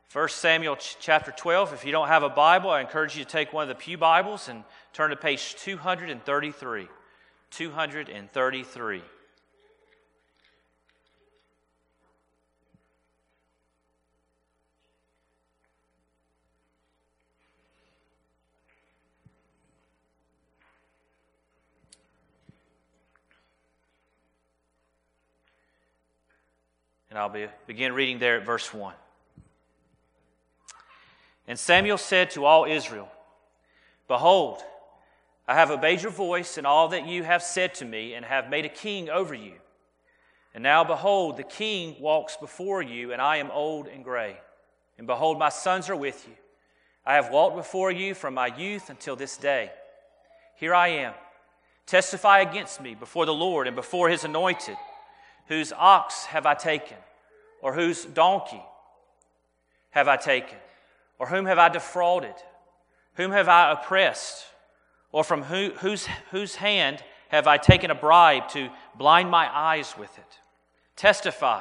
1 Samuel chapter 12. If you don't have a Bible, I encourage you to take one of the pew Bibles and turn to page 233. 233. And I'll begin reading there at verse 1. And Samuel said to all Israel, Behold, I have obeyed your voice in all that you have said to me, and have made a king over you. And now, behold, the king walks before you, and I am old and gray. And behold, my sons are with you. I have walked before you from my youth until this day. Here I am. Testify against me before the Lord and before his anointed. Whose ox have I taken? Or whose donkey have I taken? Or whom have I defrauded? Whom have I oppressed? Or from whose hand have I taken a bribe to blind my eyes with it? Testify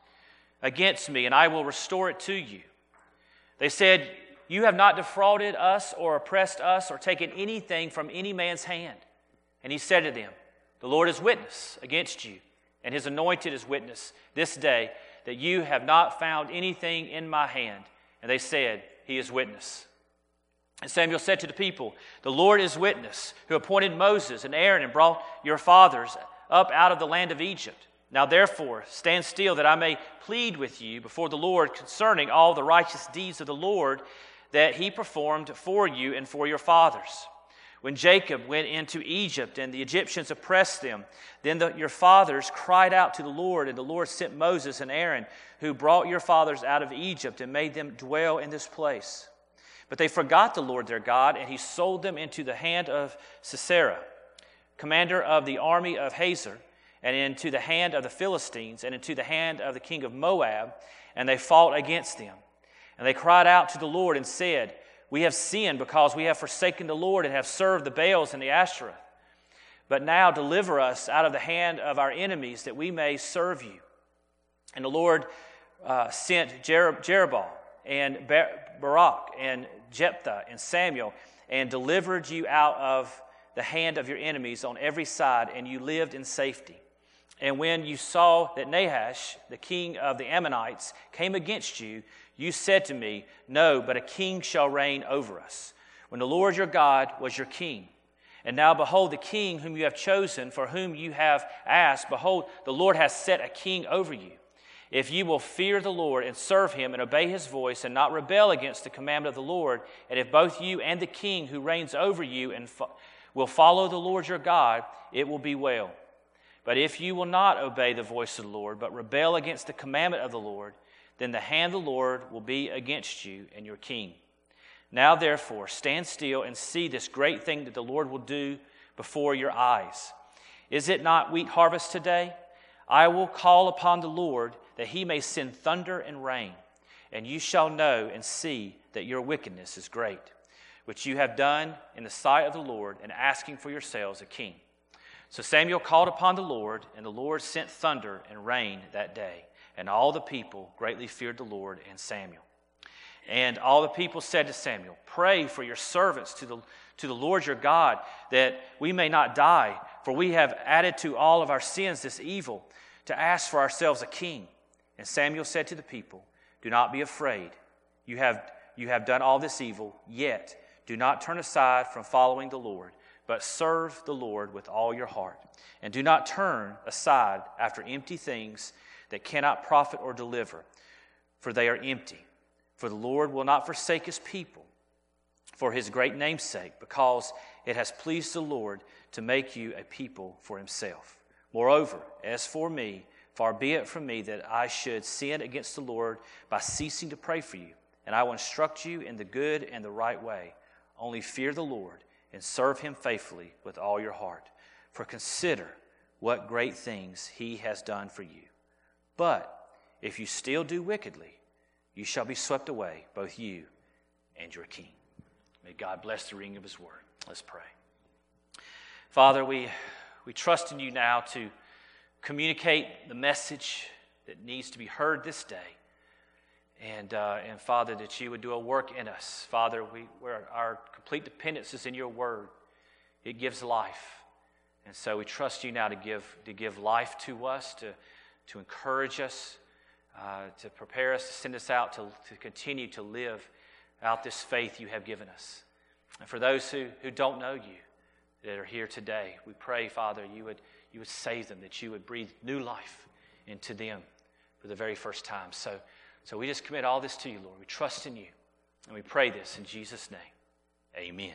against me, and I will restore it to you. They said, You have not defrauded us or oppressed us or taken anything from any man's hand. And he said to them, The Lord is witness against you, and his anointed is witness this day, that you have not found anything in my hand. And they said, He is witness. And Samuel said to the people, The Lord is witness, who appointed Moses and Aaron and brought your fathers up out of the land of Egypt. Now therefore, stand still, that I may plead with you before the Lord concerning all the righteous deeds of the Lord that he performed for you and for your fathers. When Jacob went into Egypt and the Egyptians oppressed them, then your fathers cried out to the Lord, and the Lord sent Moses and Aaron, who brought your fathers out of Egypt and made them dwell in this place. But they forgot the Lord their God, and he sold them into the hand of Sisera, commander of the army of Hazor, and into the hand of the Philistines, and into the hand of the king of Moab, and they fought against them. And they cried out to the Lord and said, We have sinned because we have forsaken the Lord and have served the Baals and the Ashtoreth. But now deliver us out of the hand of our enemies, that we may serve you. And the Lord sent Jeroboam and Barak and Jephthah and Samuel, and delivered you out of the hand of your enemies on every side, and you lived in safety. And when you saw that Nahash, the king of the Ammonites, came against you, you said to me, No, but a king shall reign over us, when the Lord your God was your king. And now behold, the king whom you have chosen, for whom you have asked, behold, the Lord has set a king over you. If you will fear the Lord and serve him and obey his voice and not rebel against the commandment of the Lord, and if both you and the king who reigns over you will follow the Lord your God, it will be well. But if you will not obey the voice of the Lord, but rebel against the commandment of the Lord, then the hand of the Lord will be against you and your king. Now therefore, stand still and see this great thing that the Lord will do before your eyes. Is it not wheat harvest today? I will call upon the Lord, that he may send thunder and rain, and you shall know and see that your wickedness is great, which you have done in the sight of the Lord, in asking for yourselves a king. So Samuel called upon the Lord, and the Lord sent thunder and rain that day. And all the people greatly feared the Lord and Samuel. And all the people said to Samuel, Pray for your servants to the Lord your God, that we may not die, for we have added to all of our sins this evil, to ask for ourselves a king. And Samuel said to the people, Do not be afraid. You have done all this evil, yet do not turn aside from following the Lord, but serve the Lord with all your heart. And do not turn aside after empty things that cannot profit or deliver, for they are empty. For the Lord will not forsake his people for his great name's sake, because it has pleased the Lord to make you a people for himself. Moreover, as for me, far be it from me that I should sin against the Lord by ceasing to pray for you, and I will instruct you in the good and the right way. Only fear the Lord and serve him faithfully with all your heart. For consider what great things he has done for you. But if you still do wickedly, you shall be swept away, both you and your king. May God bless the reading of his word. Let's pray. Father, we trust in you now to communicate the message that needs to be heard this day. And Father, that you would do a work in us. Father, where our complete dependence is in your word. It gives life. And so we trust you now to give life to us, to encourage us, to prepare us, to send us out to continue to live out this faith you have given us. And for those who don't know you, that are here today, we pray, Father, you would save them, that you would breathe new life into them for the very first time. So we just commit all this to you, Lord. We trust in you, and we pray this in Jesus' name. Amen.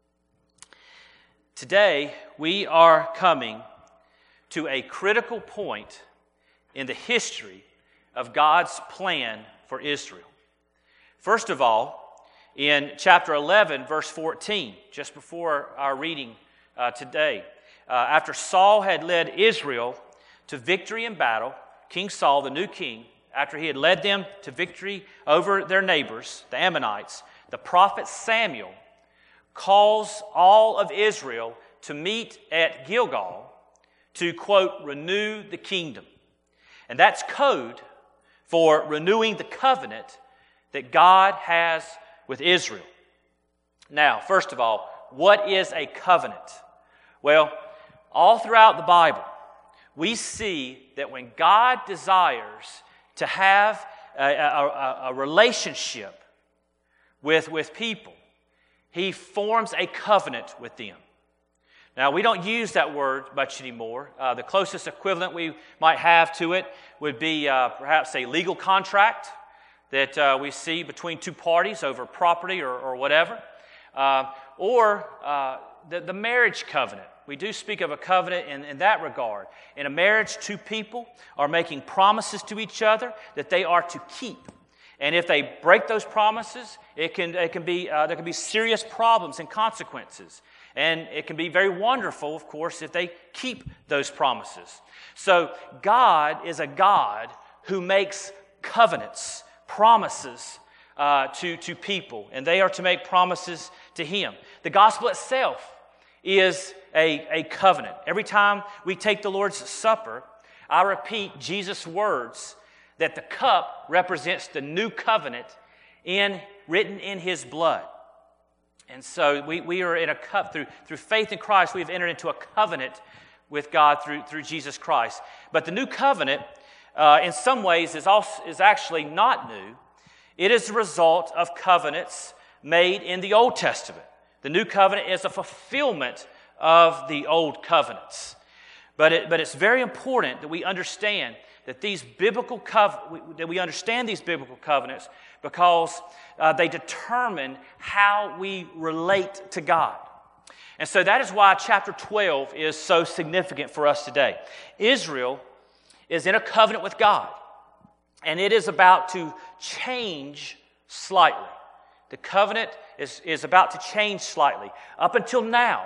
Today, we are coming to a critical point in the history of God's plan for Israel. First of all, in chapter 11, verse 14, just before our reading today, after Saul had led Israel to victory in battle, King Saul, the new king, after he had led them to victory over their neighbors, the Ammonites, the prophet Samuel calls all of Israel to meet at Gilgal to, quote, renew the kingdom. And that's code for renewing the covenant that God has with Israel. Now, first of all, what is a covenant? Well, all throughout the Bible, we see that when God desires to have a relationship with people, He forms a covenant with them. Now, we don't use that word much anymore. The closest equivalent we might have to it would be perhaps a legal contract that we see between two parties over property or whatever, or the marriage covenant. We do speak of a covenant in that regard. In a marriage, two people are making promises to each other that they are to keep. And if they break those promises, there can be serious problems and consequences. And it can be very wonderful, of course, if they keep those promises. So God is a God who makes covenants, promises to people, and they are to make promises to Him. The gospel itself is a covenant. Every time we take the Lord's Supper, I repeat Jesus' words that the cup represents the new covenant written in His blood. And so we are in a cup through faith in Christ. We have entered into a covenant with God through Jesus Christ. But the new covenant, in some ways, is actually not new. It is the result of covenants made in the Old Testament. The new covenant is a fulfillment of the old covenants. But it's very important that we understand that these biblical covenants because they determine how we relate to God. And so that is why chapter 12 is so significant for us today. Israel is in a covenant with God, and it is about to change slightly. The covenant is about to change slightly. Up until now,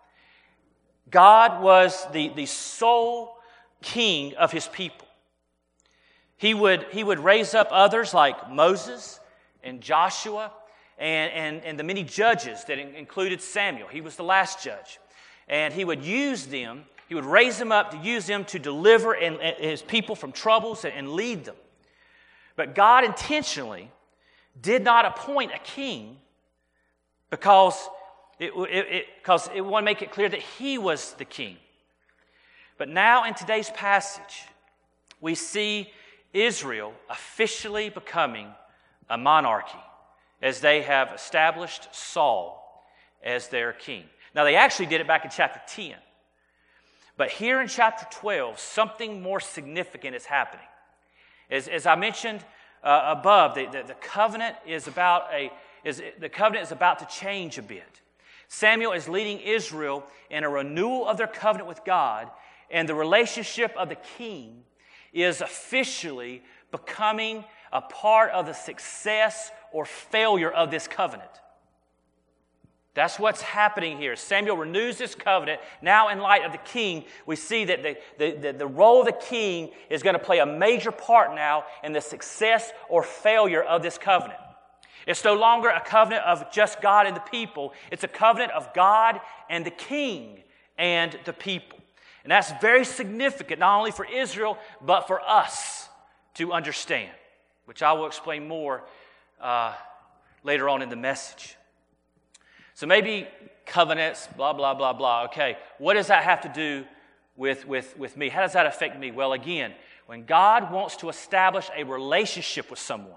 God was the sole king of His people. He would raise up others like Moses and Joshua and the many judges that included Samuel. He was the last judge. And He would use them, He would raise them up to use them to deliver His people from troubles and lead them. But God intentionally did not appoint a king because it wanted to make it clear that He was the king. But now in today's passage, we see Israel officially becoming a monarchy as they have established Saul as their king. Now, they actually did it back in chapter 10. But here in chapter 12, something more significant is happening. As I mentioned above, the covenant is about to change a bit. Samuel is leading Israel in a renewal of their covenant with God, and the relationship of the king is officially becoming a part of the success or failure of this covenant. That's what's happening here. Samuel renews this covenant. Now, in light of the king, we see that the role of the king is going to play a major part now in the success or failure of this covenant. It's no longer a covenant of just God and the people. It's a covenant of God and the king and the people. And that's very significant, not only for Israel, but for us to understand. which I will explain more later on in the message. So maybe covenants, blah, blah, blah, blah. Okay, what does that have to do with me? How does that affect me? Well, again, when God wants to establish a relationship with someone,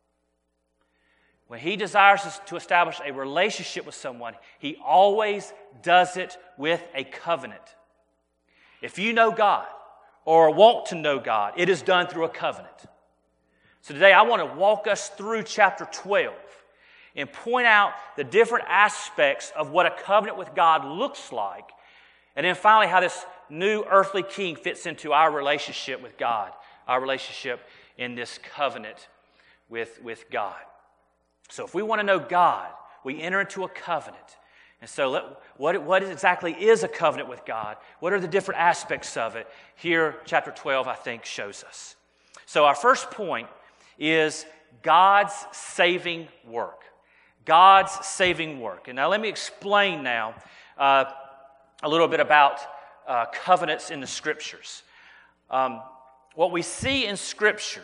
when He desires to establish a relationship with someone, He always does it with a covenant. If you know God or want to know God, it is done through a covenant. So today I want to walk us through chapter 12 and point out the different aspects of what a covenant with God looks like, and then finally how this new earthly king fits into our relationship with God, our relationship in this covenant with God. So if we want to know God, we enter into a covenant. And so what exactly is a covenant with God? What are the different aspects of it? Here, chapter 12, I think, shows us. So our first point is God's saving work. God's saving work. And now let me explain now a little bit about covenants in the Scriptures. What we see in Scripture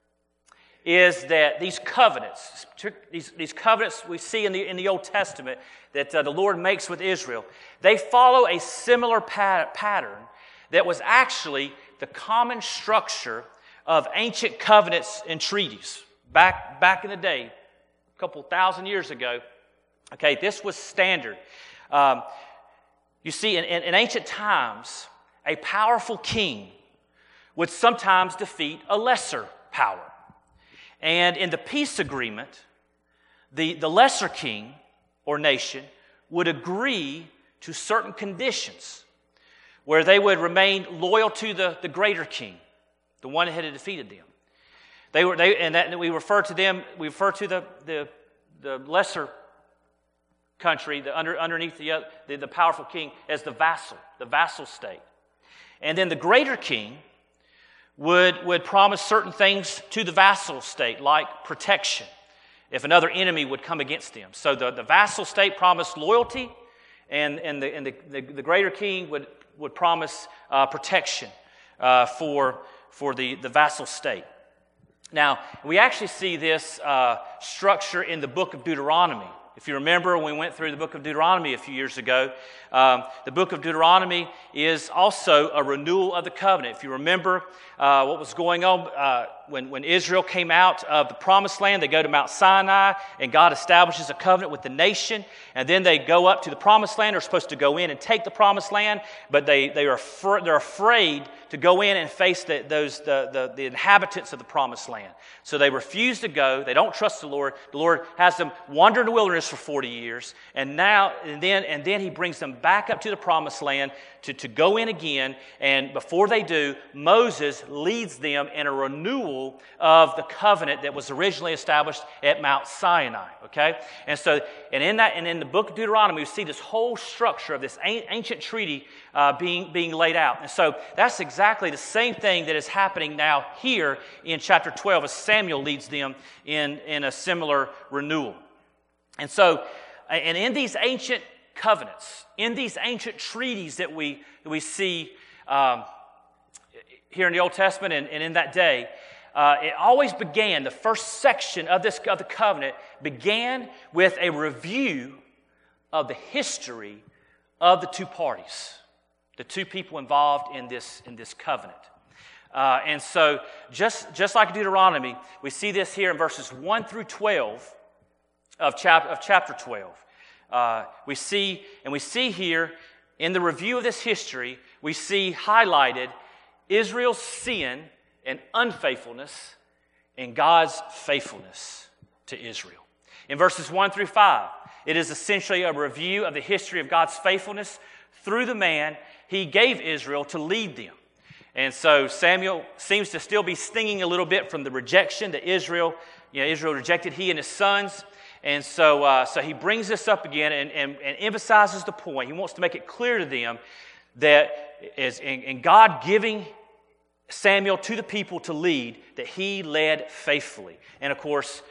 is that these covenants, these covenants we see in the Old Testament that the Lord makes with Israel, they follow a similar pattern that was actually the common structure of ancient covenants and treaties back in the day, a couple thousand years ago. Okay, this was standard. You see, in ancient times, a powerful king would sometimes defeat a lesser power. And in the peace agreement, the lesser king or nation would agree to certain conditions where they would remain loyal to the greater king, the one that had defeated them. We refer to the lesser country, underneath the powerful king, as the vassal state. And then the greater king would promise certain things to the vassal state, like protection, if another enemy would come against them. So the vassal state promised loyalty, and the greater king would promise protection for the vassal state. Now, we actually see this structure in the book of Deuteronomy. If you remember, when we went through the book of Deuteronomy a few years ago, the book of Deuteronomy is also a renewal of the covenant. If you remember what was going on when Israel came out of the promised land, they go to Mount Sinai, and God establishes a covenant with the nation, and then they go up to the promised land. They're supposed to go in and take the promised land, but they're afraid to go in and face the inhabitants of the promised land. So they refuse to go. They don't trust the Lord. The Lord has them wander in the wilderness for 40 years, and then He brings them back up to the promised land to go in again. And before they do, Moses leads them in a renewal of the covenant that was originally established at Mount Sinai. Okay, and in the book of Deuteronomy, we see this whole structure of this ancient treaty being laid out. And so that's exactly the same thing that is happening now here in chapter 12 as Samuel leads them in a similar renewal. And so, and in these ancient covenants, in these ancient treaties that we see here in the Old Testament and in that day, it always began, the first section of the covenant began with a review of the history of the two parties, the two people involved in this covenant. And so, just like Deuteronomy, we see this here in verses 1 through 12 of chapter 12. We see here in the review of this history, we see highlighted Israel's sin and unfaithfulness and God's faithfulness to Israel. In verses 1 through 5, it is essentially a review of the history of God's faithfulness through the man He gave Israel to lead them. And so Samuel seems to still be stinging a little bit from the rejection that Israel rejected he and his sons. And so he brings this up again and emphasizes the point. He wants to make it clear to them that in God giving Samuel to the people to lead, that he led faithfully. And of course,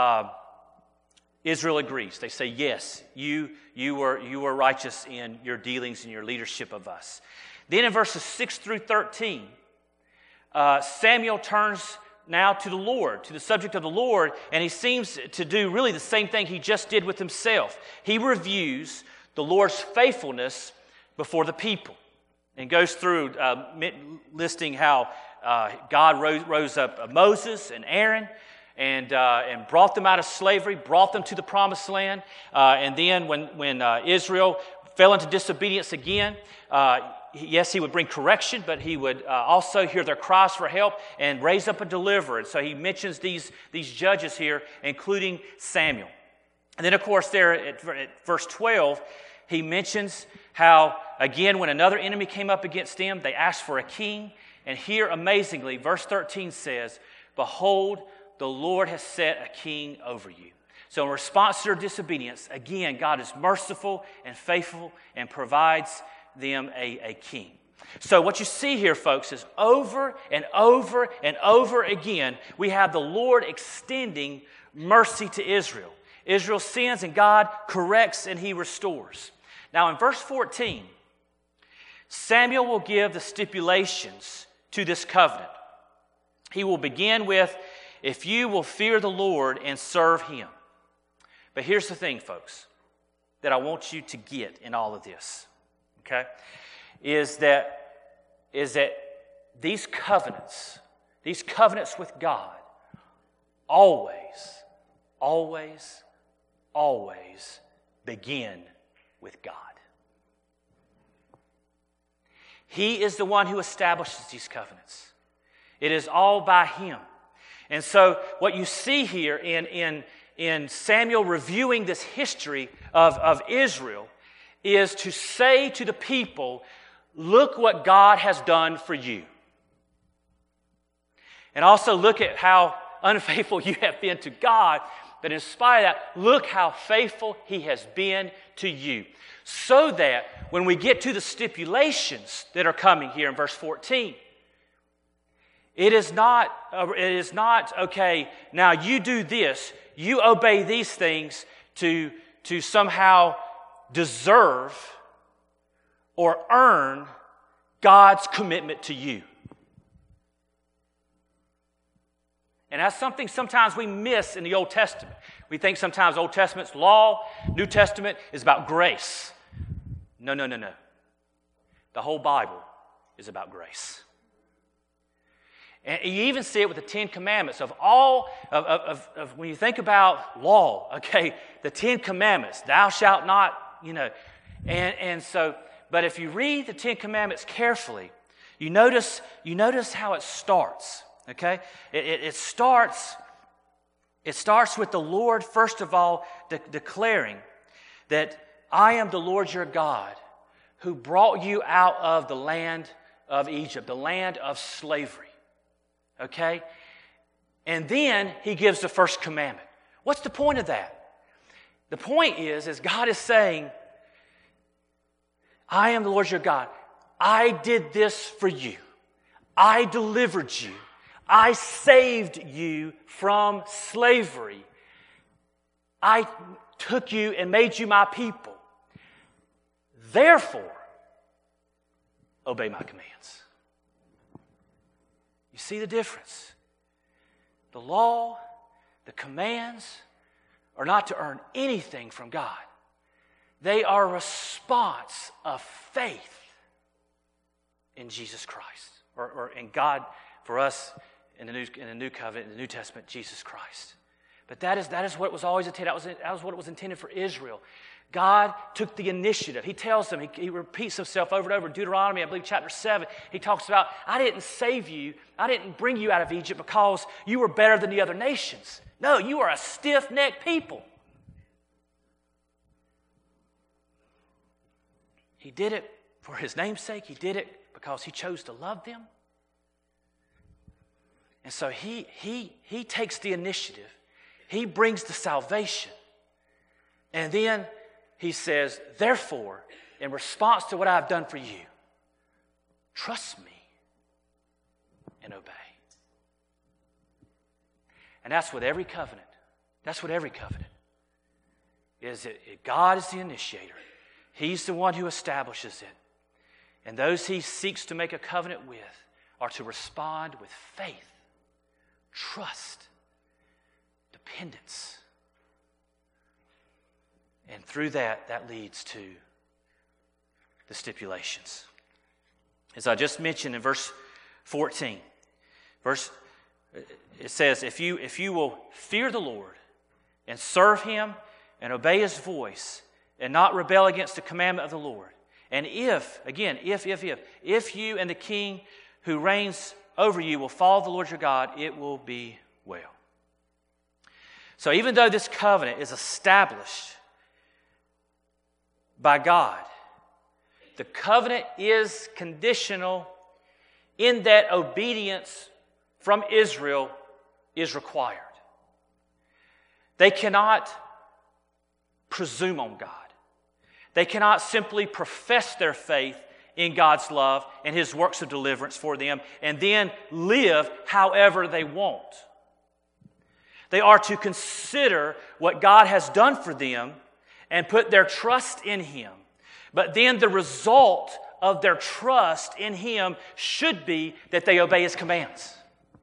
Israel agrees. They say, yes, you were righteous in your dealings and your leadership of us. Then in verses 6 through 13, Samuel turns now to the Lord, to the subject of the Lord, and he seems to do really the same thing he just did with himself. He reviews the Lord's faithfulness before the people and goes through listing how God rose up Moses and Aaron and brought them out of slavery, brought them to the promised land. And then when Israel fell into disobedience again, yes, he would bring correction, but he would also hear their cries for help and raise up a deliverer. And so he mentions these judges here, including Samuel. And then, of course, there at verse 12, he mentions how, again, when another enemy came up against them, they asked for a king. And here, amazingly, verse 13 says, "Behold, the Lord has set a king over you." So in response to their disobedience, again, God is merciful and faithful and provides them a king. So what you see here, folks, is over and over and over again, we have the Lord extending mercy to Israel. Israel sins and God corrects and he restores. Now in verse 14, Samuel will give the stipulations to this covenant. He will begin with, "If you will fear the Lord and serve him." But here's the thing, folks, that I want you to get in all of this, okay, is that these covenants with God always begin with God. He is the one who establishes these covenants. It is all by him. And so what you see here in Samuel reviewing this history of Israel is to say to the people, look what God has done for you. And also look at how unfaithful you have been to God, but in spite of that, look how faithful he has been to you. So that when we get to the stipulations that are coming here in verse 14, it is not, okay, now you do this, you obey these things to somehow deserve or earn God's commitment to you. And that's something sometimes we miss in the Old Testament. We think sometimes Old Testament's law, New Testament is about grace. No. The whole Bible is about grace. And you even see it with the Ten Commandments. Of when you think about law, okay, the Ten Commandments, thou shalt not, and so, but if you read the Ten Commandments carefully, you notice how it starts, okay? It starts with the Lord, first of all, declaring that I am the Lord your God who brought you out of the land of Egypt, the land of slavery. Okay? And then he gives the first commandment. What's the point of that? The point is God is saying, I am the Lord your God. I did this for you. I delivered you. I saved you from slavery. I took you and made you my people. Therefore, obey my commands. You see the difference? The law, the commands are not to earn anything from God. They are a response of faith in Jesus Christ, or in God for us in the new covenant, in the New Testament, Jesus Christ. But that is what was always intended. That was what it was intended for Israel. God took the initiative. He tells them, he repeats himself over and over in Deuteronomy, I believe chapter 7. He talks about, I didn't save you. I didn't bring you out of Egypt because you were better than the other nations. No, you are a stiff-necked people. He did it for his name's sake. He did it because he chose to love them. And so he takes the initiative. He brings the salvation. And then he says, therefore, in response to what I've done for you, trust me and obey. And that's with every covenant. That's what every covenant is. God is the initiator. He's the one who establishes it. And those he seeks to make a covenant with are to respond with faith, trust, dependence. And through that leads to the stipulations. As I just mentioned in verse 14, it says, if you will fear the Lord and serve Him and obey His voice and not rebel against the commandment of the Lord, and if you and the king who reigns over you will follow the Lord your God, it will be well. So even though this covenant is established by God, the covenant is conditional in that obedience from Israel is required. They cannot presume on God. They cannot simply profess their faith in God's love and His works of deliverance for them and then live however they want. They are to consider what God has done for them and put their trust in Him. But then the result of their trust in Him should be that they obey His commands.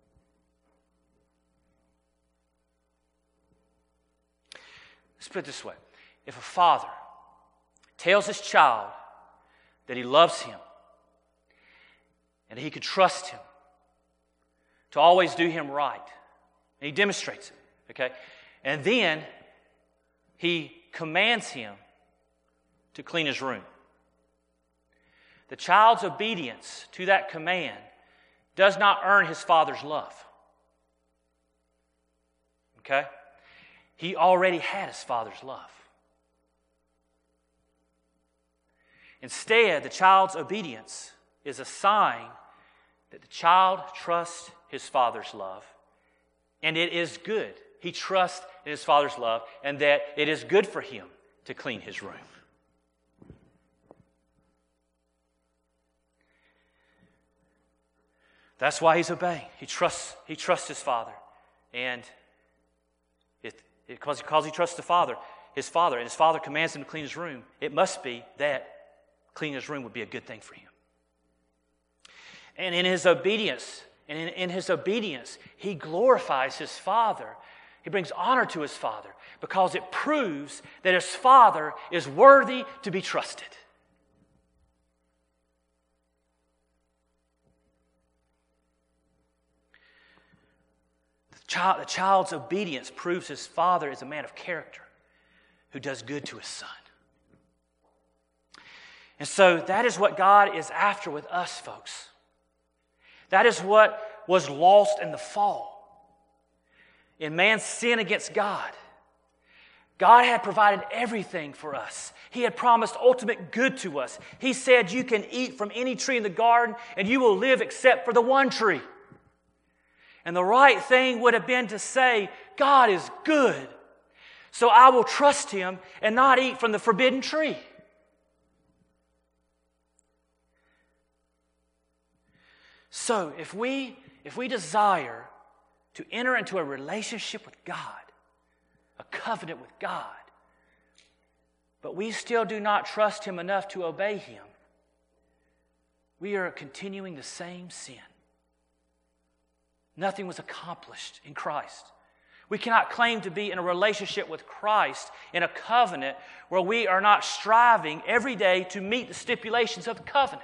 Let's put it this way. If a father tells his child that he loves him and he could trust him to always do him right, and he demonstrates it, okay? And then he commands him to clean his room. The child's obedience to that command does not earn his father's love. Okay? He already had his father's love. Instead, the child's obedience is a sign that the child trusts his father's love, and it is good. He trusts in his father's love, and that it is good for him to clean his room. That's why he's obeying. He trusts his father, and because he trusts his father, and his father commands him to clean his room, it must be that cleaning his room would be a good thing for him. And in his obedience, he glorifies his father. He brings honor to his father because it proves that his father is worthy to be trusted. The child's obedience proves his father is a man of character who does good to his son. And so that is what God is after with us, folks. That is what was lost in the fall. In man's sin against God. God had provided everything for us. He had promised ultimate good to us. He said, you can eat from any tree in the garden and you will live except for the one tree. And the right thing would have been to say, God is good, so I will trust Him and not eat from the forbidden tree. So if we desire to enter into a relationship with God, a covenant with God, but we still do not trust Him enough to obey Him, we are continuing the same sin. Nothing was accomplished in Christ. We cannot claim to be in a relationship with Christ in a covenant where we are not striving every day to meet the stipulations of the covenant.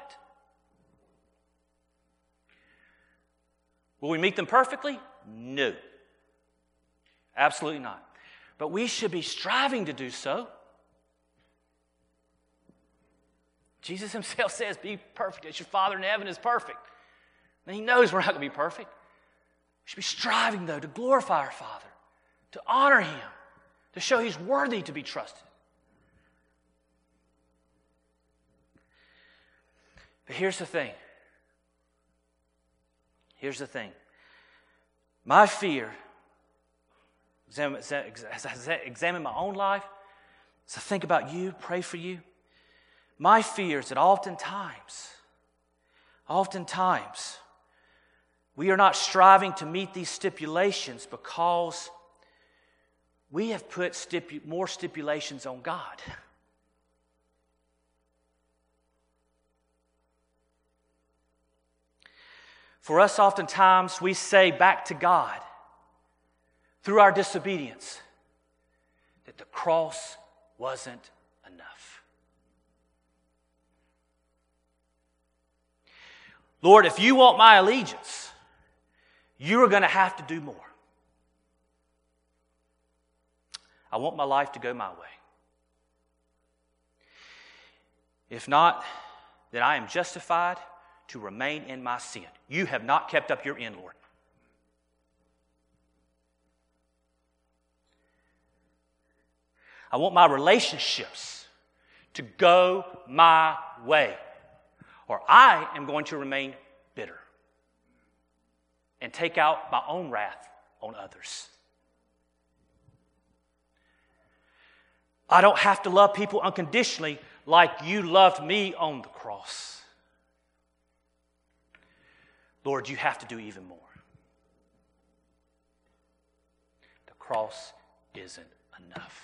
Will we meet them perfectly? No. Absolutely not. But we should be striving to do so. Jesus Himself says, be perfect as your Father in heaven is perfect. And He knows we're not going to be perfect. We should be striving, though, to glorify our Father, to honor Him, to show He's worthy to be trusted. But here's the thing. Here's the thing. My fear, as I examine my own life, as I think about you, pray for you, my fear is that oftentimes, we are not striving to meet these stipulations because we have put more stipulations on God. For us, oftentimes, we say back to God, through our disobedience, that the cross wasn't enough. Lord, if you want my allegiance, you are going to have to do more. I want my life to go my way. If not, then I am justified to remain in my sin. You have not kept up your end, Lord. I want my relationships to go my way, or I am going to remain bitter and take out my own wrath on others. I don't have to love people unconditionally like you loved me on the cross. Lord, you have to do even more. The cross isn't enough.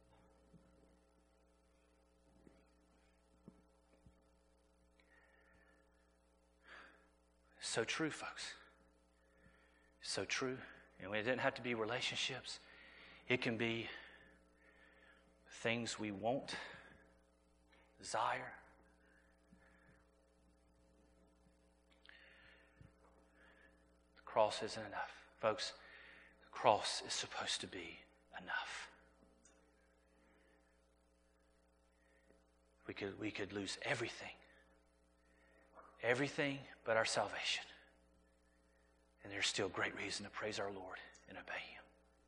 So true, folks. So true. And it doesn't have to be relationships. It can be things we want, desire. The cross isn't enough. Folks, the cross is supposed to be enough. We could lose everything but our salvation. And there's still great reason to praise our Lord and obey Him.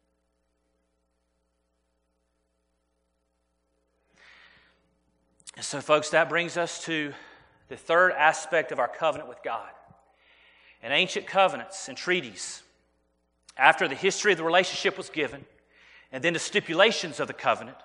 And so, folks, that brings us to the third aspect of our covenant with God. In ancient covenants and treaties, after the history of the relationship was given, and then the stipulations of the covenant,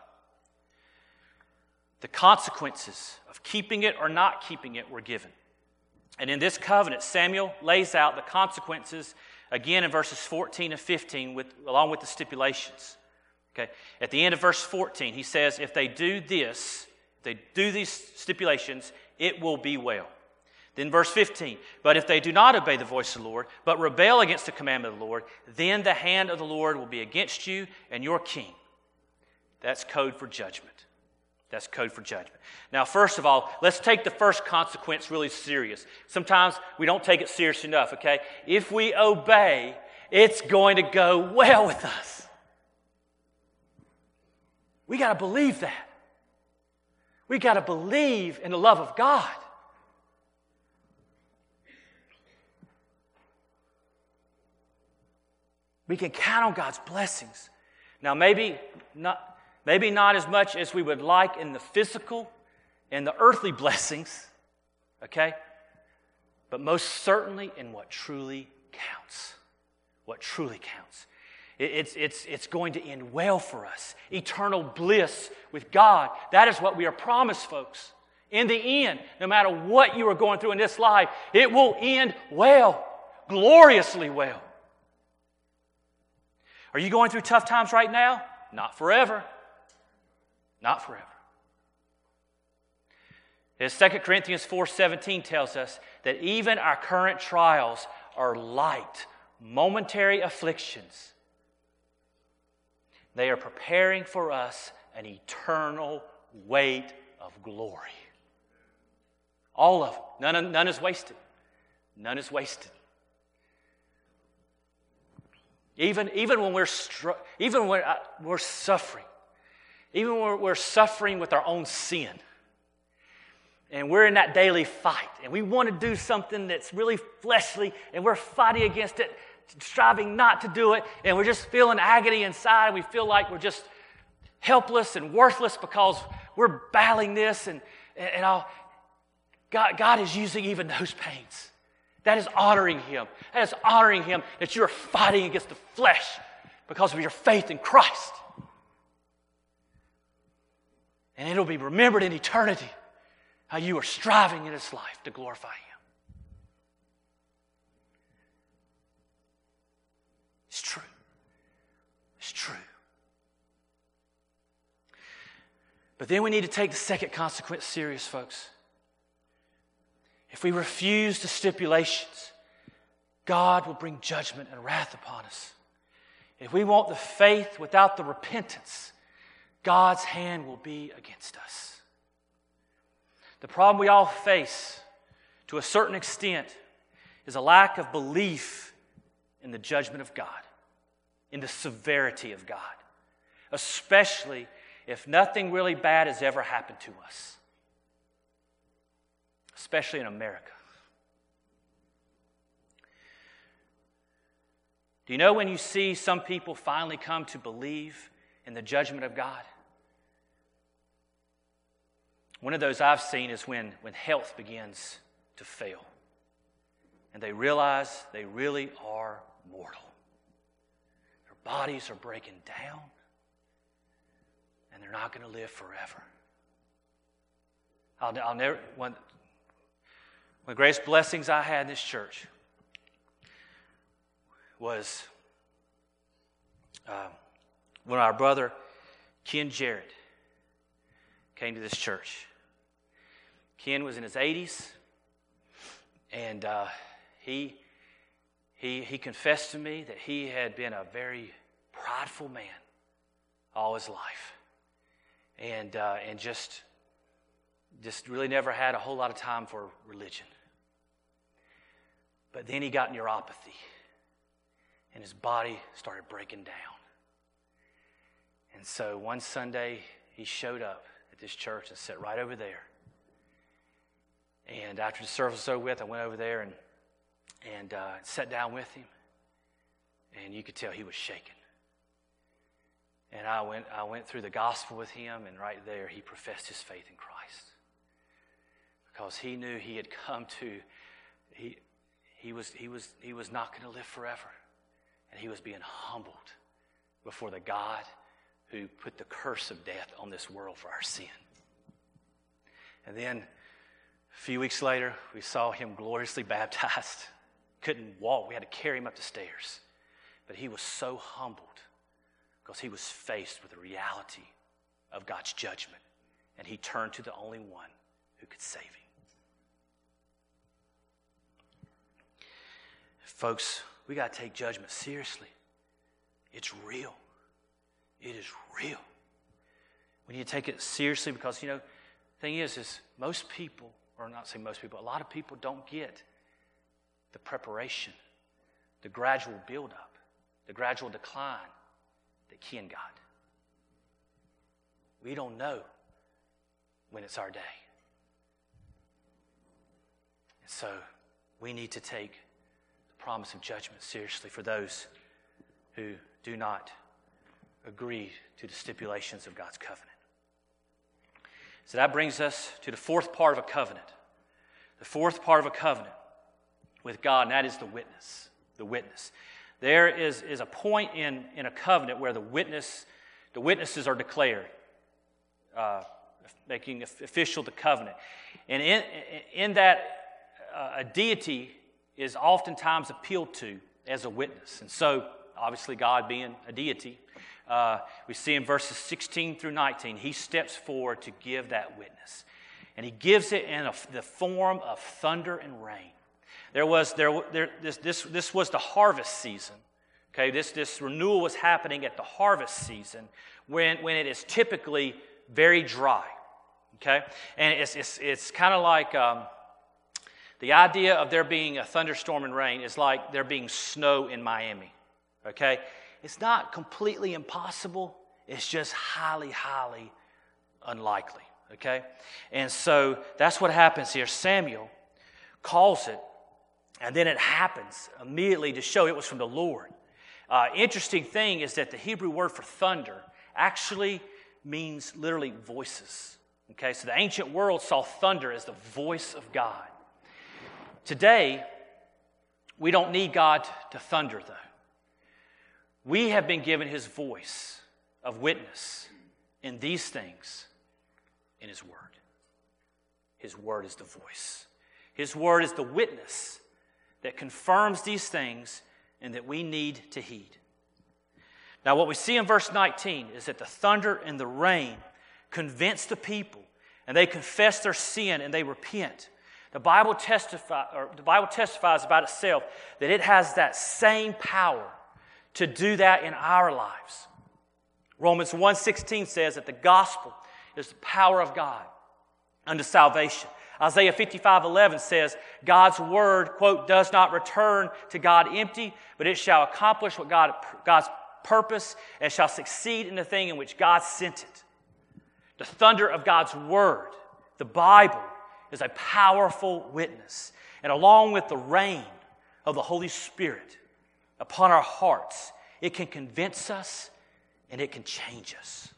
the consequences of keeping it or not keeping it were given. And in this covenant, Samuel lays out the consequences again in verses 14 and 15 along with the stipulations. Okay? At the end of verse 14, he says, if they do this, if they do these stipulations, it will be well. Then verse 15, but if they do not obey the voice of the Lord, but rebel against the commandment of the Lord, then the hand of the Lord will be against you and your king. That's code for judgment. That's code for judgment. Now, first of all, let's take the first consequence really serious. Sometimes we don't take it serious enough, okay? If we obey, it's going to go well with us. We got to believe that. We got to believe in the love of God. We can count on God's blessings. Now, maybe not as much as we would like in the physical and the earthly blessings, okay? But most certainly in what truly counts. What truly counts. It's going to end well for us. Eternal bliss with God. That is what we are promised, folks. In the end, no matter what you are going through in this life, it will end well, gloriously well. Are you going through tough times right now? Not forever. Not forever. As 2 Corinthians 4:17 tells us that even our current trials are light, momentary afflictions. They are preparing for us an eternal weight of glory. All of them. None is wasted. None is wasted. Even when we're suffering, even when we're suffering with our own sin, and we're in that daily fight, and we want to do something that's really fleshly, and we're fighting against it, striving not to do it, and we're just feeling agony inside, and we feel like we're just helpless and worthless because we're battling this, and all. God is using even those pains. That is honoring Him. That is honoring Him that you are fighting against the flesh because of your faith in Christ. And it'll be remembered in eternity how you are striving in this life to glorify Him. It's true. It's true. But then we need to take the second consequence serious, folks. If we refuse the stipulations, God will bring judgment and wrath upon us. if we want the faith without the repentance, God's hand will be against us. The problem we all face, to a certain extent, is a lack of belief in the judgment of God, in the severity of God, especially if nothing really bad has ever happened to us, especially in America. Do you know when you see some people finally come to believe in the judgment of God? One of those I've seen is when health begins to fail and they realize they really are mortal. Their bodies are breaking down and they're not going to live forever. I'll never, one of the greatest blessings I had in this church was when our brother Ken Jarrett came to this church. Ken was in his 80s, and he confessed to me that he had been a very prideful man all his life, and just really never had a whole lot of time for religion. But then he got neuropathy, and his body started breaking down. And so one Sunday, he showed up at this church and sat right over there. And after the service was over with, I went over there and sat down with him. And you could tell he was shaking. And I went through the gospel with him, and right there he professed his faith in Christ. Because he knew he had come to, he was not going to live forever. And he was being humbled before the God who put the curse of death on this world for our sin. And then a few weeks later, we saw him gloriously baptized. Couldn't walk. We had to carry him up the stairs. But he was so humbled because he was faced with the reality of God's judgment. And he turned to the only one who could save him. Folks, we got to take judgment seriously. It's real. It is real. We need to take it seriously because, the thing is most people, or not say most people, a lot of people don't get the preparation, the gradual buildup, the gradual decline that Ken got. We don't know when it's our day. And so we need to take the promise of judgment seriously for those who do not agree to the stipulations of God's covenant. So that brings us to the fourth part of a covenant. The fourth part of a covenant with God, and that is the witness. The witness. There is a point in a covenant where the witnesses are declared, making official the covenant. And in that, a deity is oftentimes appealed to as a witness. And so, obviously, God being a deity, we see in verses 16 through 19, he steps forward to give that witness. And he gives it in the form of thunder and rain. This was the harvest season. Okay, this renewal was happening at the harvest season when it is typically very dry. Okay, and it's kind of like the idea of there being a thunderstorm and rain is like there being snow in Miami. Okay, it's not completely impossible. It's just highly, highly unlikely. Okay, and so that's what happens here. Samuel calls it, and then it happens immediately to show it was from the Lord. Interesting thing is that the Hebrew word for thunder actually means literally voices. Okay, so the ancient world saw thunder as the voice of God. Today, we don't need God to thunder, though. We have been given His voice of witness in these things in His Word. His Word is the voice. His Word is the witness that confirms these things and that we need to heed. Now, what we see in verse 19 is that the thunder and the rain convince the people, and they confess their sin and they repent. The Bible testifies about itself that it has that same power to do that in our lives. Romans 1:16 says that the gospel is the power of God unto salvation. Isaiah 55:11 says, God's word, quote, does not return to God empty, but it shall accomplish what God's purpose and shall succeed in the thing in which God sent it. The thunder of God's word, the Bible, is a powerful witness. And along with the rain of the Holy Spirit upon our hearts, it can convince us and it can change us.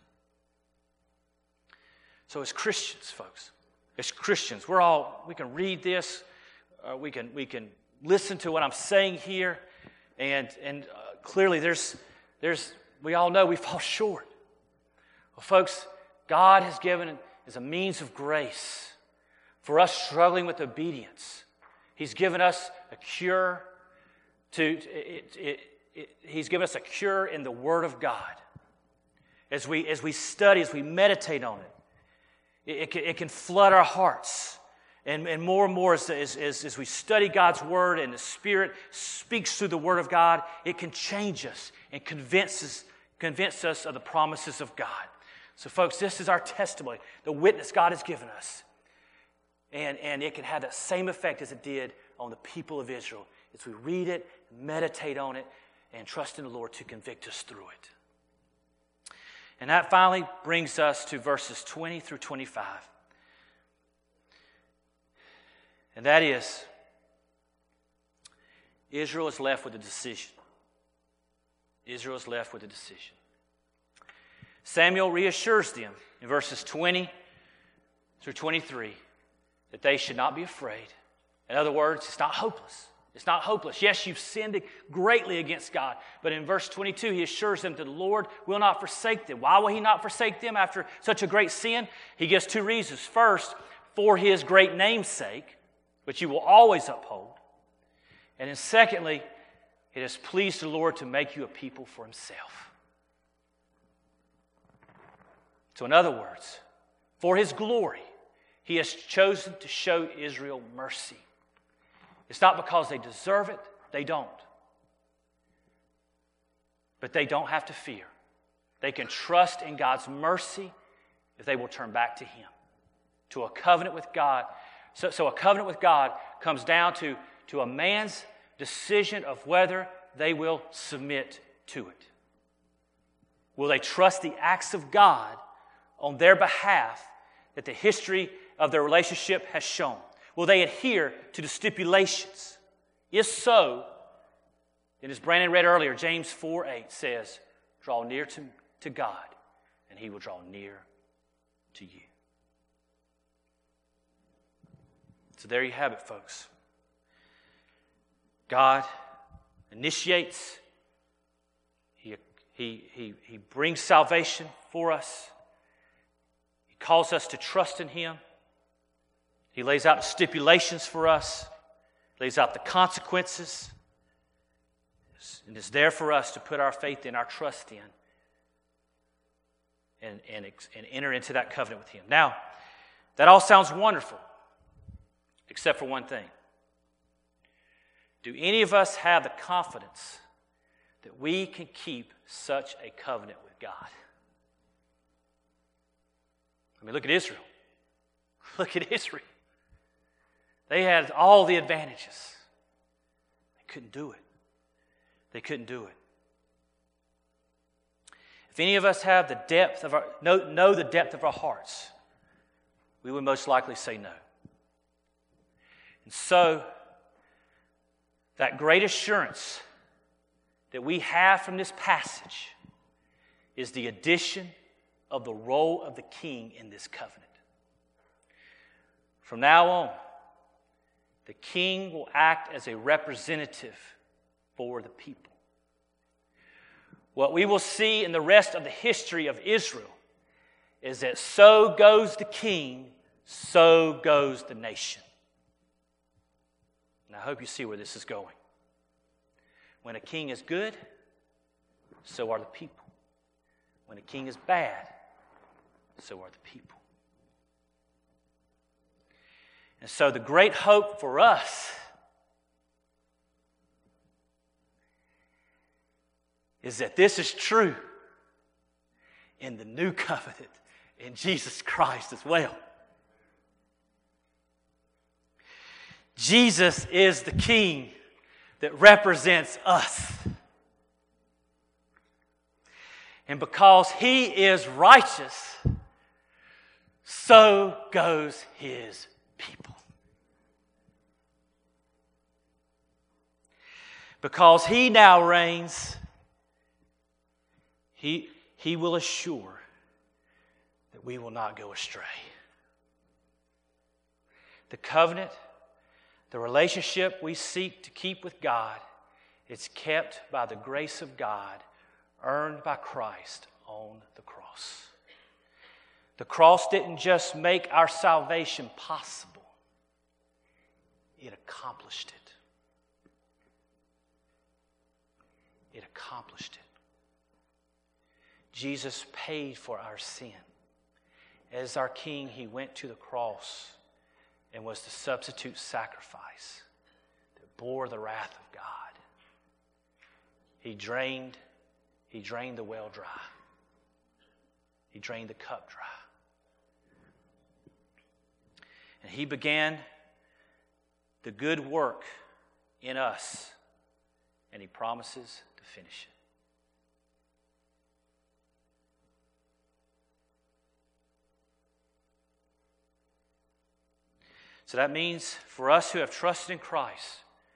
So as Christians, folks, as Christians, we can read this, we can listen to what I'm saying here, and clearly we all know we fall short. Well, folks, God has given as a means of grace for us struggling with obedience. He's given us a cure He's given us a cure in the Word of God. As we study, as we meditate on it, it can flood our hearts. And more as we study God's Word and the Spirit speaks through the Word of God, it can change us and convince us of the promises of God. So folks, this is our testimony, the witness God has given us. And it can have that same effect as it did on the people of Israel as we read it, meditate on it, and trust in the Lord to convict us through it. And that finally brings us to verses 20 through 25. And that is, Israel is left with a decision. Israel is left with a decision. Samuel reassures them in verses 20 through 23 that they should not be afraid. In other words, it's not hopeless. It's not hopeless. Yes, you've sinned greatly against God. But in verse 22, he assures them that the Lord will not forsake them. Why will he not forsake them after such a great sin? He gives two reasons. First, for his great name's sake, which he will always uphold. And then secondly, it has pleased the Lord to make you a people for himself. So in other words, for his glory, he has chosen to show Israel mercy. It's not because they deserve it. They don't. But they don't have to fear. They can trust in God's mercy if they will turn back to him, to a covenant with God. So a covenant with God comes down to a man's decision of whether they will submit to it. Will they trust the acts of God on their behalf that the history of their relationship has shown? Will they adhere to the stipulations? If so, then as Brandon read earlier, James 4:8 says, draw near to God, and he will draw near to you. So there you have it, folks. God initiates. He brings salvation for us. He calls us to trust in him. He lays out the stipulations for us, lays out the consequences, and is there for us to put our faith in, our trust in, and enter into that covenant with him. Now, that all sounds wonderful, except for one thing. Do any of us have the confidence that we can keep such a covenant with God? I mean, look at Israel. Look at Israel. They had all the advantages. They couldn't do it. They couldn't do it. If any of us have the depth of know the depth of our hearts, we would most likely say no. And so, that great assurance that we have from this passage is the addition of the role of the king in this covenant. From now on, the king will act as a representative for the people. What we will see in the rest of the history of Israel is that so goes the king, so goes the nation. And I hope you see where this is going. When a king is good, so are the people. When a king is bad, so are the people. And so the great hope for us is that this is true in the new covenant in Jesus Christ as well. Jesus is the King that represents us. And because He is righteous, so goes His people. Because He now reigns, He will assure that we will not go astray. The covenant, the relationship we seek to keep with God, it's kept by the grace of God, earned by Christ on the cross. The cross didn't just make our salvation possible, it accomplished it. It accomplished it. Jesus paid for our sin. As our King, He went to the cross and was the substitute sacrifice that bore the wrath of God. He drained the well dry. He drained the cup dry. And He began the good work in us, and He promises to finish it. So that means for us who have trusted in Christ,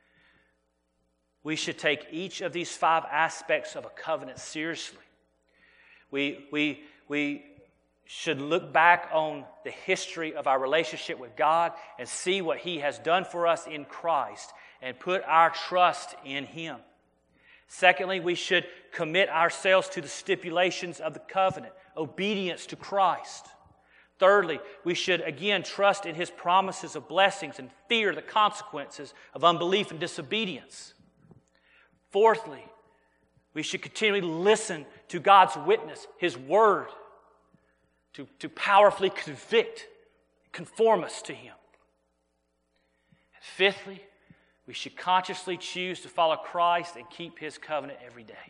we should take each of these 5 aspects of a covenant seriously. We should look back on the history of our relationship with God and see what He has done for us in Christ and put our trust in Him. Secondly, we should commit ourselves to the stipulations of the covenant, obedience to Christ. Thirdly, we should again trust in His promises of blessings and fear the consequences of unbelief and disobedience. Fourthly, we should continually listen to God's witness, His Word, to powerfully convict, conform us to Him. And fifthly, we should consciously choose to follow Christ and keep His covenant every day.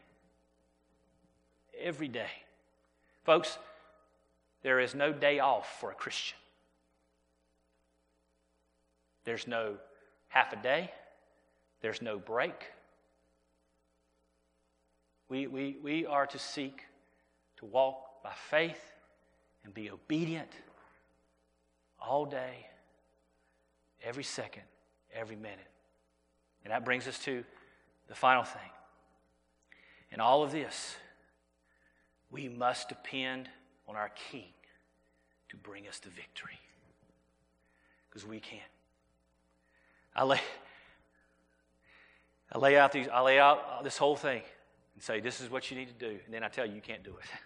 Every day. Folks, there is no day off for a Christian. There's no half a day. There's no break. We are to seek to walk by faith and be obedient all day, every second, every minute. And that brings us to the final thing. In all of this, we must depend on our King to bring us to victory. Because we can't. I lay out this whole thing and say, this is what you need to do. And then I tell you, you can't do it.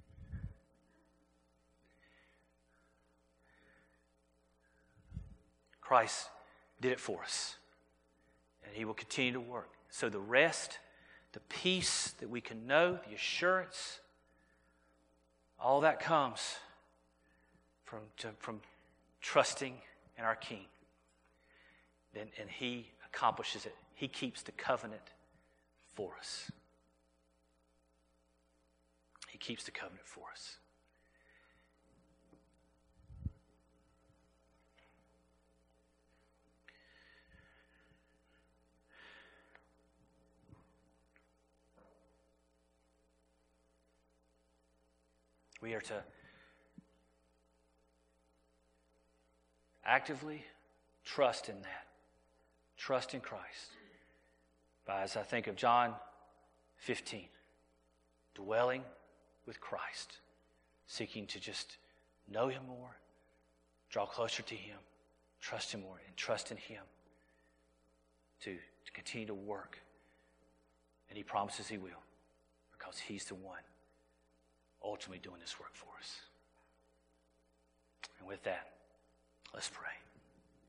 Christ did it for us. And He will continue to work. So the rest, the peace that we can know, the assurance, all that comes from trusting in our King. And He accomplishes it. He keeps the covenant for us. He keeps the covenant for us. We are to actively trust in that. Trust in Christ. By, as I think of John 15, dwelling with Christ, seeking to just know Him more, draw closer to Him, trust Him more, and trust in Him to continue to work. And He promises He will, because He's the one ultimately doing this work for us. And with that, let's pray.